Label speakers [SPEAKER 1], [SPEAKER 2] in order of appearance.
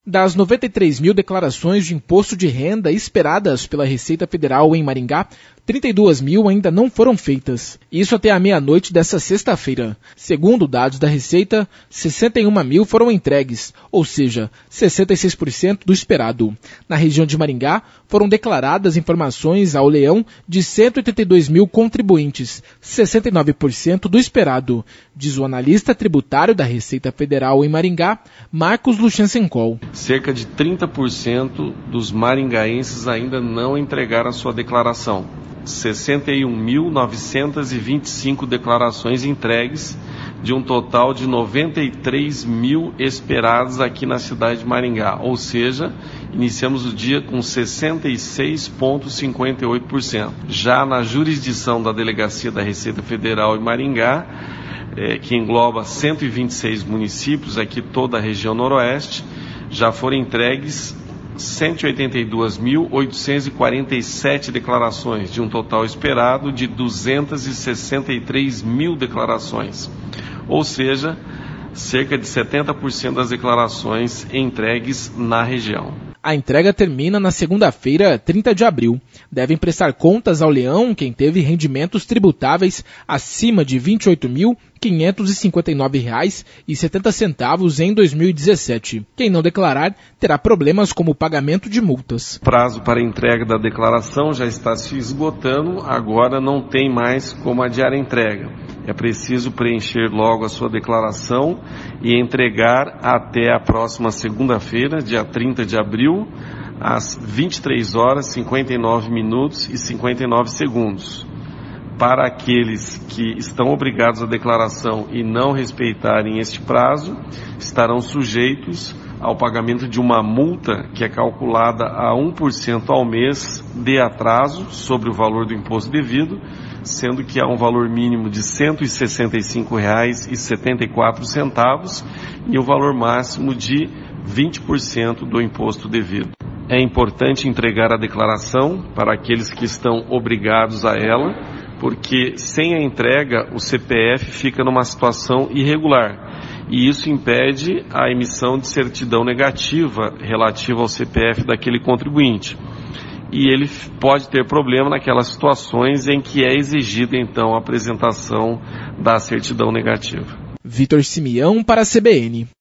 [SPEAKER 1] Das 93 mil declarações de imposto de renda esperadas pela Receita Federal em Maringá, 32 mil ainda não foram feitas. Isso até a meia-noite desta sexta-feira. Segundo dados da Receita, 61 mil foram entregues, ou seja, 66% do esperado. Na região de Maringá, foram declaradas informações ao leão de 182 mil contribuintes, 69% do esperado, diz o analista tributário da Receita Federal em Maringá, Marcos Luchesencol.
[SPEAKER 2] Cerca de 30% dos maringaenses ainda não entregaram a sua declaração. 61.925 declarações entregues, de um total de 93 mil esperadas aqui na cidade de Maringá. Ou seja, iniciamos o dia com 66,58%. Já na jurisdição da Delegacia da Receita Federal em Maringá, que engloba 126 municípios, aqui toda a região noroeste, já foram entregues 182.847 declarações, de um total esperado de 263 mil declarações. Ou seja, cerca de 70% das declarações entregues na região.
[SPEAKER 1] A entrega termina na segunda-feira, 30 de abril. Devem prestar contas ao leão quem teve rendimentos tributáveis acima de R$ 28.559,70 em 2017. Quem não declarar terá problemas como o pagamento de multas.
[SPEAKER 2] O prazo para entrega da declaração já está se esgotando, agora não tem mais como adiar a entrega. É preciso preencher logo a sua declaração e entregar até a próxima segunda-feira, dia 30 de abril, às 23 horas, 59 minutos e 59 segundos. Para aqueles que estão obrigados à declaração e não respeitarem este prazo, estarão sujeitos ao pagamento de uma multa que é calculada a 1% ao mês de atraso sobre o valor do imposto devido, sendo que há um valor mínimo de R$ 165,74 e o valor máximo de 20% do imposto devido. É importante entregar a declaração para aqueles que estão obrigados a ela, porque sem a entrega o CPF fica numa situação irregular e isso impede a emissão de certidão negativa relativa ao CPF daquele contribuinte. E ele pode ter problema naquelas situações em que é exigida então a apresentação da certidão negativa.
[SPEAKER 1] Vitor Simeão para a CBN.